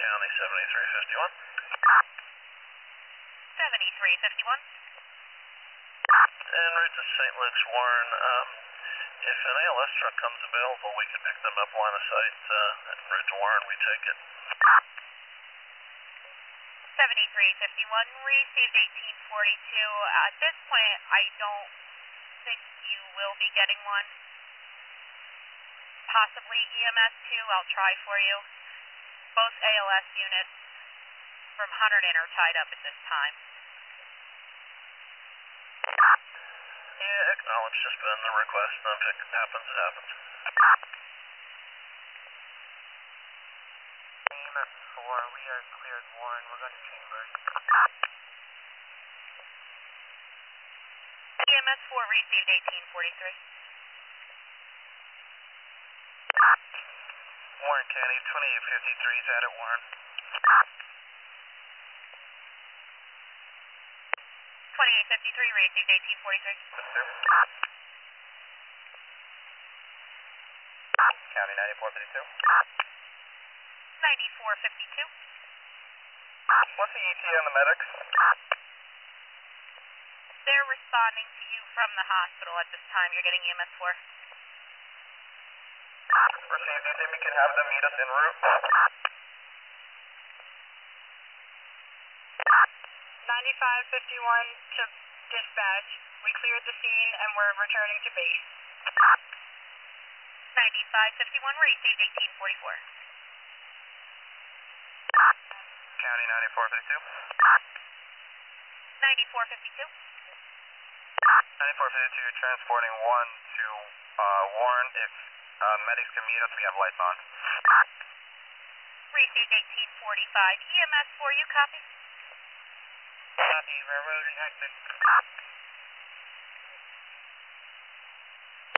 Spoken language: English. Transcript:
County 7351. 7351. En route to St. Luke's, Warren. If an ALS truck comes available, we can pick them up line of sight. En route to Warren, we take it. 7351, received 1842. At this point, I don't think you will be getting one. Possibly EMS 2, I'll try for you. Both ALS units from Hunterdon are tied up at this time. Yeah, acknowledge, just put in the request, and if it happens, it happens. EMS 4, we are cleared Warren, we're going to Chambers. EMS 4 received 1843. Warren County 2853 is out at Warren. 2853 received 1843. County 9452. 9452. What's the ETA on the medics? They're responding to you from the hospital at this time. You're getting EMS 4. Received. Do you think we can have them meet us en route? 9551 to dispatch. We cleared the scene and we're returning to base. 9551 received 1844. County 9452. 9452. 9452, transporting 1 to Warren. If medics can meet us, we have lights on. Received 1845. EMS 4, you copy? Copy, railroad and exit.